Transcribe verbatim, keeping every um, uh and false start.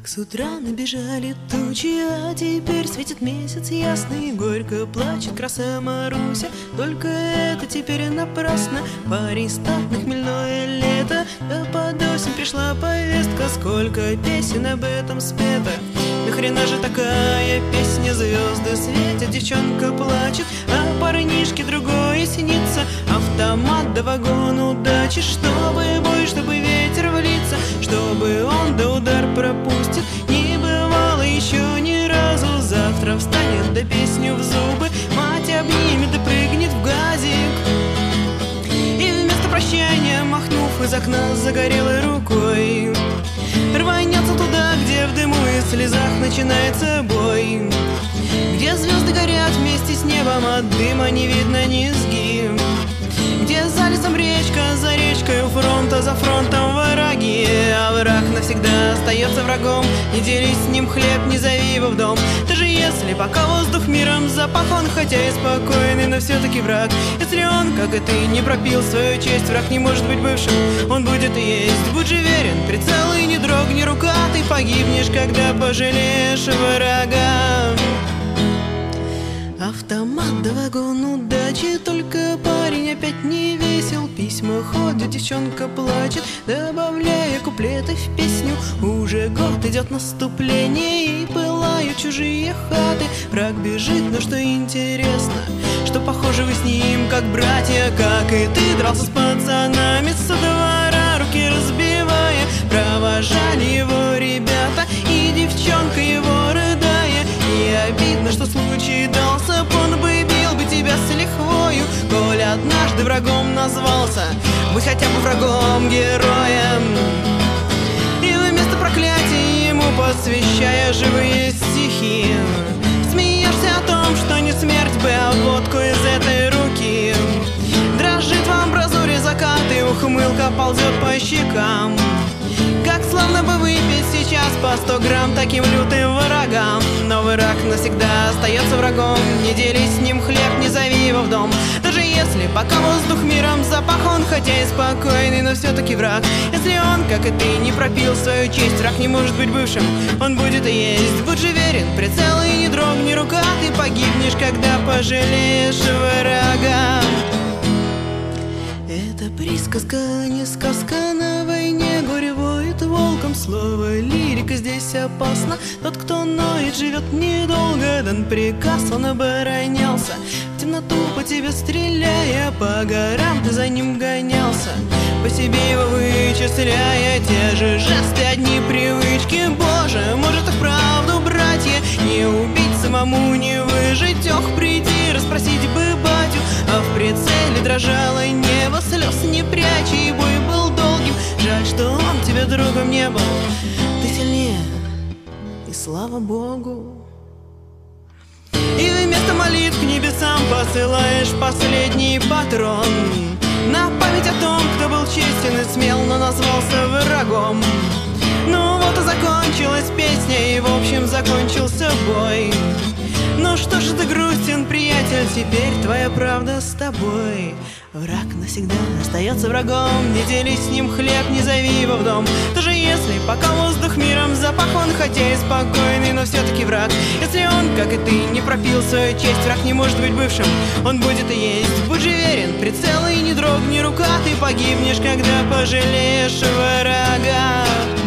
Как с утра набежали тучи, а теперь светит месяц ясный. Горько плачет краса Маруся, только это теперь напрасно. Парень статный, хмельное лето, да под осень пришла повестка. Сколько песен об этом спето, нахрена же такая песня? Звезды светят, девчонка плачет, а парнишке другое снится. Автомат да вагон удачи, чтобы бой, чтобы ветер в лица, чтобы он да удар пропустит. Не бывало еще ни разу. Завтра встанет да песню в зубы, мать обнимет да прыгнет в газик. И вместо прощания, махнув из окна загорелой рукой, рванется туда, где в дыму и слезах начинается бой, где звезды горят вместе с небом, от дыма не видно низги, где за лесом речка, за речкой у фронта, за фронтом враги. А враг навсегда остается врагом, не делись с ним хлеб, не зови его в дом. Даже если пока воздух миром запах, он хотя и спокойный, но все-таки враг. Если он, как и ты, не пропил свою честь, враг не может быть бывшим, он будет и есть. Будь же верен, прицел и не дрогни рука, ты погибнешь, когда пожалеешь врага. Автомат да вагон удачи, только парень опять не весел. Письма ходят, девчонка плачет, добавляя куплеты в песню. Уже год идет наступление, и пылают чужие хаты. Враг бежит, но что интересно, что похоже вы с ним как братья. Как и ты дрался с пацанами со двора, руки разбивая. Провожали его ребята, и девчонка его рыдая. И обидно, что случай дался, он бы бил бы тебя с лихвою. Коль однажды врагом назвался, будь хотя бы врагом героем. И вместо проклятий ему посвящая живые стихи, смеешься о том, что не смерть бы, а водку из этой руки. Дрожит в амбразуре закат, и ухмылка ползет по щекам. Как славно бы выпить сейчас по сто грамм таким лютым врагам. Но враг навсегда остается врагом, не делись с ним хлеб, не зови его в дом. Даже если пока воздух миром запах, он хотя и спокойный, но все-таки враг. Если он, как и ты, не пропил свою честь, враг не может быть бывшим, он будет и есть. Будь же верен, прицел и не дрогни рука, ты погибнешь, когда пожалеешь врага. Это присказка, не сказка, на войне горе воет волком. Слово лирика здесь опасно, тот, кто ноет, живет недолго. Дан приказ, он оборонялся, в темноту по тебе стреляя. По горам ты за ним гонялся, по себе его вычисляя. Те же жесты, одни привычки, Боже, может и вправду, братья, не убить самому, не выжить. Ох, приди, расспросить бы батю, а в прицеле дрожало небо, слез не прячь, и бой был долгим. Жаль, что он тебе другом не был, ты сильнее, и слава Богу. И вместо молитв к небесам посылаешь последний патрон, на память о том, кто был честен и смел, но назвался врагом. Ну вот и закончилась песня, и в общем закончился бой. Ну что ж ты грустен, приятель, теперь твоя правда с тобой. Враг навсегда остается врагом, не делись с ним хлеб, не зови его в дом. Даже если пока воздух миром запах, он хотя и спокойный, но все-таки враг. Если он, как и ты, не пропил свою честь, враг не может быть бывшим, он будет и есть. Будь же верен, прицел и не дрогни рука, ты погибнешь, когда пожалеешь врага.